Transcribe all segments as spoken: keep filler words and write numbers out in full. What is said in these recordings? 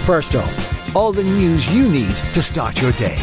First up, all the news you need to start your day.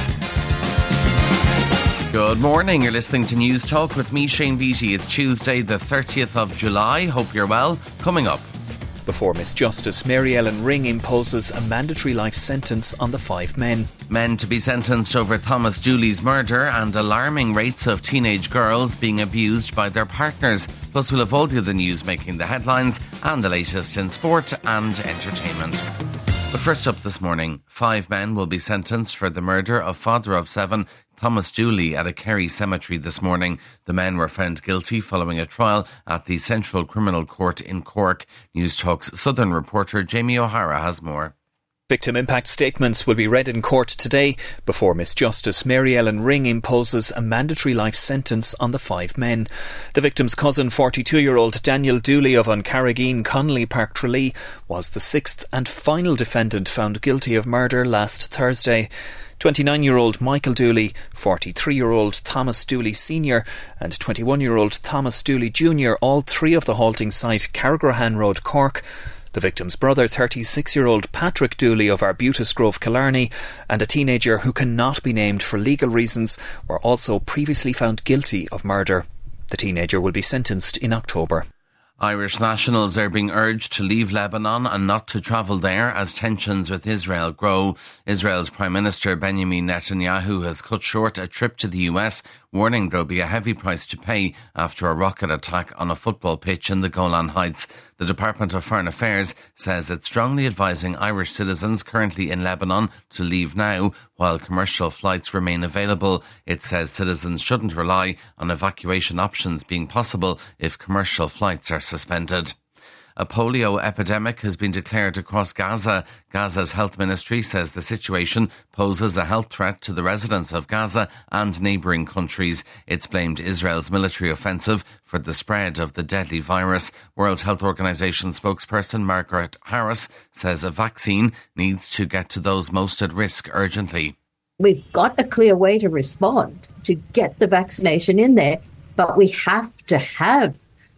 Good morning, you're listening to News Talk with me, Shane Beattie. It's Tuesday the thirtieth of July. Hope you're well. Coming up. Before Miss Justice Mary Ellen Ring imposes a mandatory life sentence on the five men. Men to be sentenced over Thomas Dooley's murder and alarming rates of teenage girls being abused by their partners. Plus we'll have all the other news making the headlines and the latest in sport and entertainment. But first up this morning, five men will be sentenced for the murder of father of seven Thomas Dooley at a Kerry cemetery this morning. The men were found guilty following a trial at the Central Criminal Court in Cork. News Talk's Southern reporter Jamie O'Hara has more. Victim impact statements will be read in court today before Miss Justice Mary Ellen Ring imposes a mandatory life sentence on the five men. The victim's cousin, forty-two-year-old Daniel Dooley of Oncarrigeen, Connolly Park, Tralee, was the sixth and final defendant found guilty of murder last Thursday. twenty-nine-year-old Michael Dooley, forty-three-year-old Thomas Dooley Senior and twenty-one-year-old Thomas Dooley Junior, all three of the halting site, Carrigrahan Road, Cork. The victim's brother, thirty-six-year-old Patrick Dooley of Arbutus Grove, Killarney, and a teenager who cannot be named for legal reasons, were also previously found guilty of murder. The teenager will be sentenced in October. Irish nationals are being urged to leave Lebanon and not to travel there as tensions with Israel grow. Israel's Prime Minister Benjamin Netanyahu has cut short a trip to the U S, warning there'll be a heavy price to pay after a rocket attack on a football pitch in the Golan Heights. The Department of Foreign Affairs says it's strongly advising Irish citizens currently in Lebanon to leave now while commercial flights remain available. It says citizens shouldn't rely on evacuation options being possible if commercial flights are suspended. A polio epidemic has been declared across Gaza. Gaza's health ministry says the situation poses a health threat to the residents of Gaza and neighbouring countries. It's blamed Israel's military offensive for the spread of the deadly virus. World Health Organization spokesperson Margaret Harris says a vaccine needs to get to those most at risk urgently. We've got a clear way to respond, to get the vaccination in there, but we have to have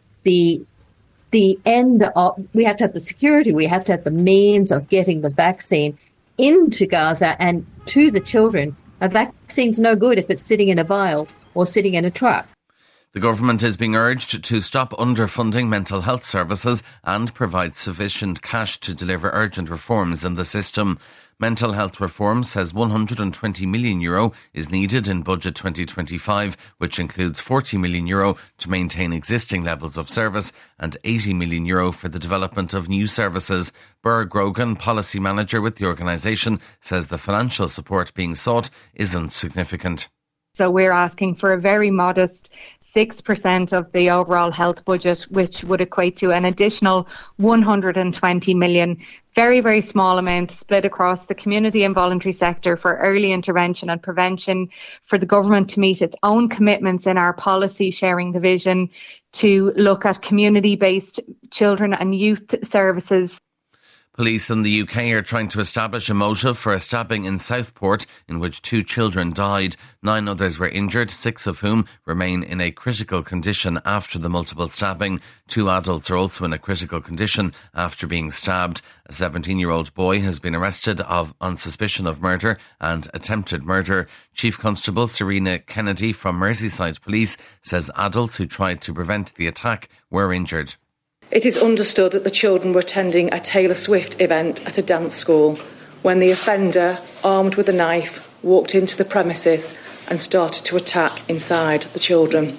the The end of, we have to have the security, we have to have the means of getting the vaccine into Gaza and to the children. A vaccine's no good if it's sitting in a vial or sitting in a truck. The government is being urged to stop underfunding mental health services and provide sufficient cash to deliver urgent reforms in the system. Mental health reform says one hundred twenty million euro is needed in budget twenty twenty-five, which includes forty million euro to maintain existing levels of service and eighty million euro for the development of new services. Burr Grogan, policy manager with the organisation, says the financial support being sought isn't significant. So we're asking for a very modest six percent of the overall health budget, which would equate to an additional one hundred twenty million. Very, very small amount split across the community and voluntary sector for early intervention and prevention, for the government to meet its own commitments in our policy sharing the vision, to look at community-based children and youth services. Police in the U K are trying to establish a motive for a stabbing in Southport in which two children died. Nine others were injured, six of whom remain in a critical condition after the multiple stabbing. Two adults are also in a critical condition after being stabbed. A seventeen-year-old boy has been arrested of, on suspicion of murder and attempted murder. Chief Constable Serena Kennedy from Merseyside Police says adults who tried to prevent the attack were injured. It is understood that the children were attending a Taylor Swift event at a dance school when the offender, armed with a knife, walked into the premises and started to attack inside the children.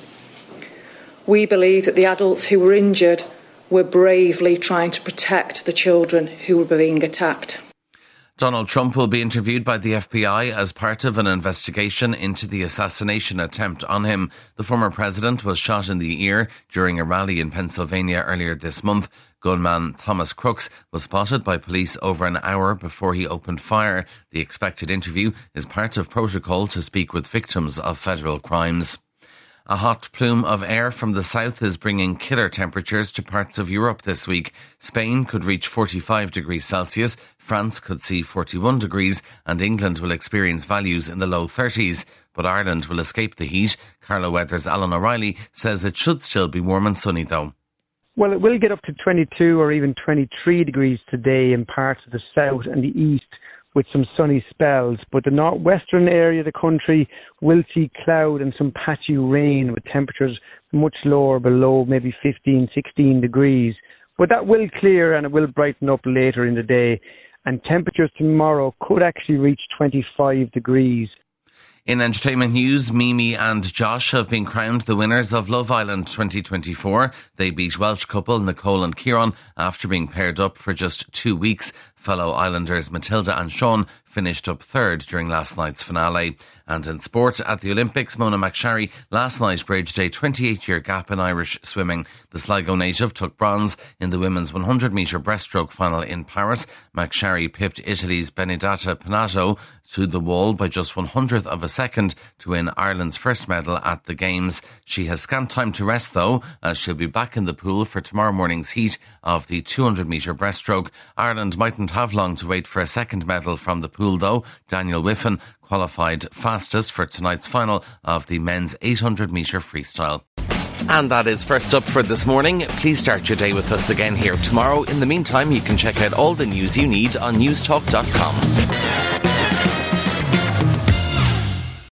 We believe that the adults who were injured were bravely trying to protect the children who were being attacked. Donald Trump will be interviewed by the F B I as part of an investigation into the assassination attempt on him. The former president was shot in the ear during a rally in Pennsylvania earlier this month. Gunman Thomas Crooks was spotted by police over an hour before he opened fire. The expected interview is part of protocol to speak with victims of federal crimes. A hot plume of air from the south is bringing killer temperatures to parts of Europe this week. Spain could reach forty-five degrees Celsius, France could see forty-one degrees, and England will experience values in the low thirties. But Ireland will escape the heat. Carlo Weather's Alan O'Reilly says it should still be warm and sunny though. Well, it will get up to twenty-two or even twenty-three degrees today in parts of the south and the east, with some sunny spells, but the northwestern area of the country will see cloud and some patchy rain with temperatures much lower, below maybe fifteen, sixteen degrees. But that will clear and it will brighten up later in the day, and temperatures tomorrow could actually reach twenty-five degrees. In entertainment news, Mimi and Josh have been crowned the winners of Love Island twenty twenty-four. They beat Welsh couple Nicole and Kieran after being paired up for just two weeks. Fellow Islanders Matilda and Sean finished up third during last night's finale. And in sport, at the Olympics, Mona McSharry last night bridged a twenty-eight-year gap in Irish swimming. The Sligo native took bronze in the women's one hundred metre breaststroke final in Paris. McSharry pipped Italy's Benedetta Panato to the wall by just one hundredth of a second to win Ireland's first medal at the Games. She has scant time to rest though, as she'll be back in the pool for tomorrow morning's heat of the two hundred metre breaststroke. Ireland mightn't have long to wait for a second medal from the pool though. Daniel Whiffen qualified fastest for tonight's final of the men's eight hundred metre freestyle. And that is First Up for this morning. Please start your day with us again here tomorrow. In the meantime, you can check out all the news you need on newstalk dot com.